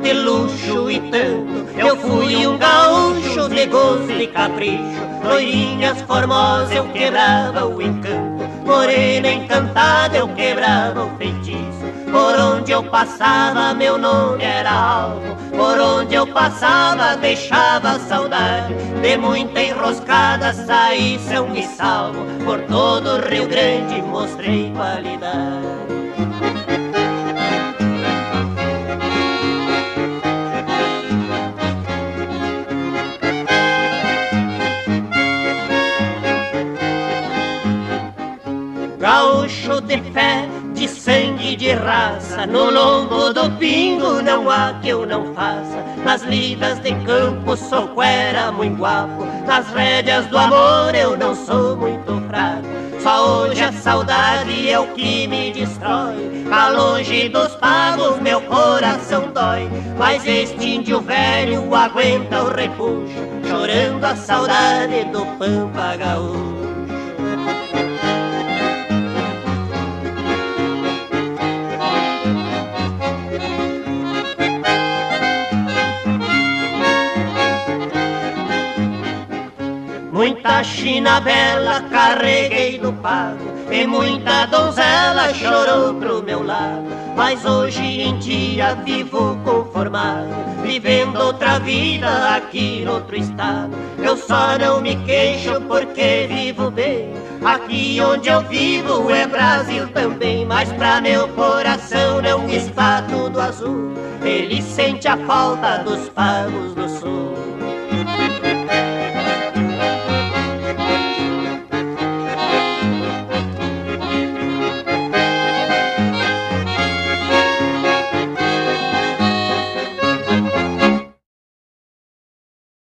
de luxo e tanto. Eu fui um gaúcho de gosto e capricho, loirinhas formosas eu quebrava o encanto, morena encantada eu quebrava o feitiço. Por onde eu passava meu nome era alvo, por onde eu passava deixava saudade. De muita enroscada saí são e salvo, por todo o Rio Grande mostrei qualidade. Gaúcho de fé, de sangue e de raça, no lombo do pingo não há que eu não faça. Nas lidas de campo sou cuera muito guapo, nas rédeas do amor eu não sou muito fraco. Só hoje a saudade é o que me destrói, cá longe dos pagos meu coração dói. Mas este índio velho aguenta o repuxo, chorando a saudade do pampa gaúcho. Muita china bela carreguei do pago, e muita donzela chorou pro meu lado. Mas hoje em dia vivo conformado, vivendo outra vida aqui no outro estado. Eu só não me queixo porque vivo bem, aqui onde eu vivo é Brasil também. Mas pra meu coração não está tudo azul, ele sente a falta dos pagos do sul.